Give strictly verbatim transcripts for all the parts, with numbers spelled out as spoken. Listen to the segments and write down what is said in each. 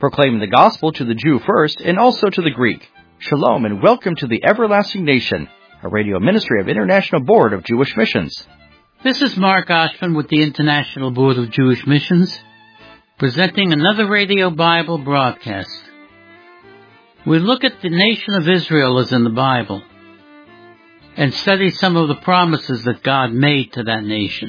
proclaiming the gospel to the Jew first and also to the Greek. Shalom and welcome to the Everlasting Nation, a radio ministry of International Board of Jewish Missions. This is Mark Oshman with the International Board of Jewish Missions, presenting another radio Bible broadcast. We look at the nation of Israel as in the Bible and study some of the promises that God made to that nation.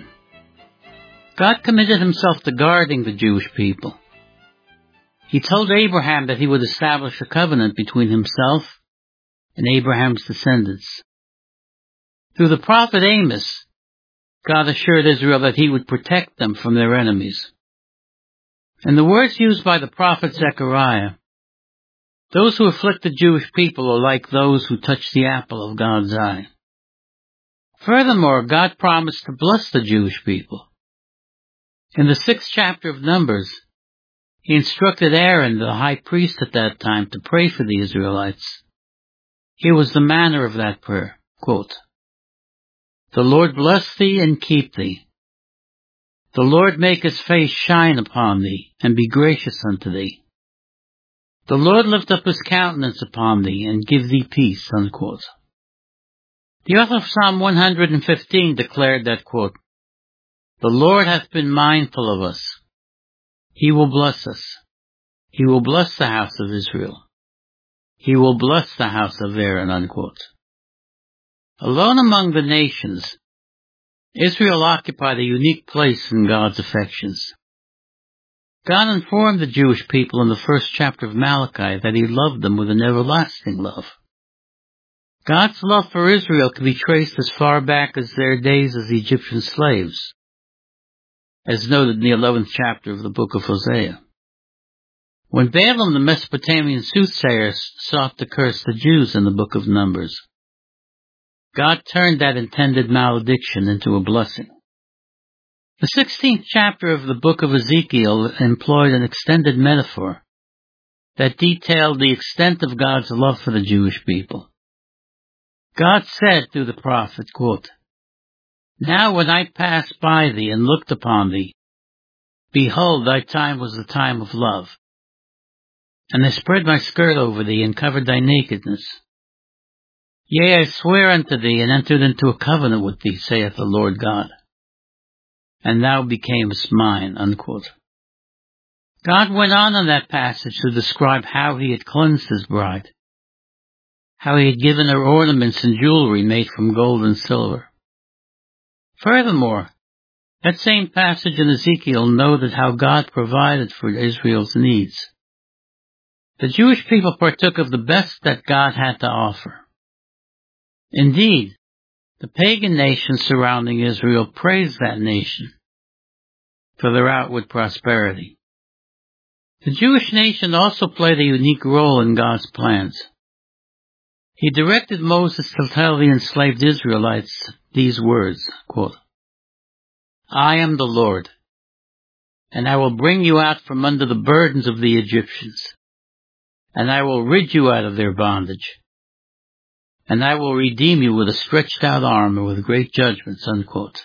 God committed himself to guarding the Jewish people. He told Abraham that he would establish a covenant between himself and Abraham's descendants. Through the prophet Amos, God assured Israel that he would protect them from their enemies. And the words used by the prophet Zechariah, those who afflict the Jewish people are like those who touch the apple of God's eye. Furthermore, God promised to bless the Jewish people. In the sixth chapter of Numbers, he instructed Aaron, the high priest at that time, to pray for the Israelites. Here was the manner of that prayer, quote, "The Lord bless thee and keep thee. The Lord make his face shine upon thee and be gracious unto thee. The Lord lift up his countenance upon thee and give thee peace," unquote. The author of Psalm one hundred fifteen declared that, quote, "The Lord hath been mindful of us. He will bless us. He will bless the house of Israel. He will bless the house of Aaron," unquote. Alone among the nations, Israel occupied a unique place in God's affections. God informed the Jewish people in the first chapter of Malachi that he loved them with an everlasting love. God's love for Israel can be traced as far back as their days as Egyptian slaves, as noted in the eleventh chapter of the book of Hosea. When Balaam the Mesopotamian soothsayer sought to curse the Jews in the book of Numbers, God turned that intended malediction into a blessing. The sixteenth chapter of the book of Ezekiel employed an extended metaphor that detailed the extent of God's love for the Jewish people. God said through the prophet, quote, "Now when I passed by thee and looked upon thee, behold, thy time was the time of love. And I spread my skirt over thee and covered thy nakedness. Yea, I swear unto thee and entered into a covenant with thee, saith the Lord God. And thou becamest mine," unquote. God went on in that passage to describe how he had cleansed his bride, how he had given her ornaments and jewelry made from gold and silver. Furthermore, that same passage in Ezekiel noted how God provided for Israel's needs. The Jewish people partook of the best that God had to offer. Indeed, the pagan nations surrounding Israel praised that nation for their outward prosperity. The Jewish nation also played a unique role in God's plans. He directed Moses to tell the enslaved Israelites these words, quote, "I am the Lord, and I will bring you out from under the burdens of the Egyptians, and I will rid you out of their bondage, and I will redeem you with a stretched out arm and with great judgments," unquote.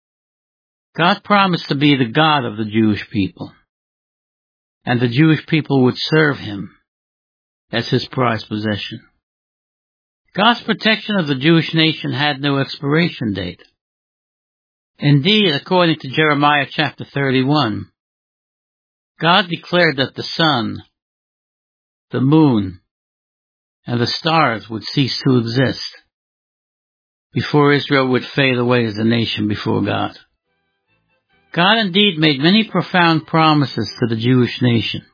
God promised to be the God of the Jewish people, and the Jewish people would serve him as his prized possession. God's protection of the Jewish nation had no expiration date. Indeed, according to Jeremiah chapter thirty-one, God declared that the sun, the moon, and the stars would cease to exist before Israel would fade away as a nation before God. God indeed made many profound promises to the Jewish nation.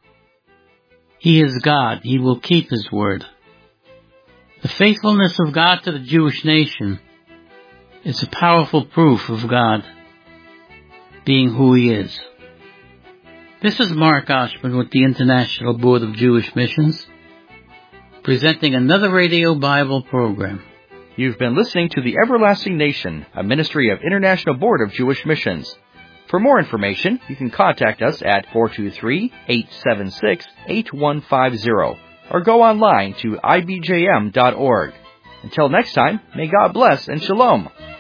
He is God. He will keep his word. The faithfulness of God to the Jewish nation is a powerful proof of God being who he is. This is Mark Oshman with the International Board of Jewish Missions, presenting another radio Bible program. You've been listening to the Everlasting Nation, a ministry of International Board of Jewish Missions. For more information, you can contact us at four two three, eight seven six, eight one five zero or go online to I B J M dot org. Until next time, may God bless and shalom.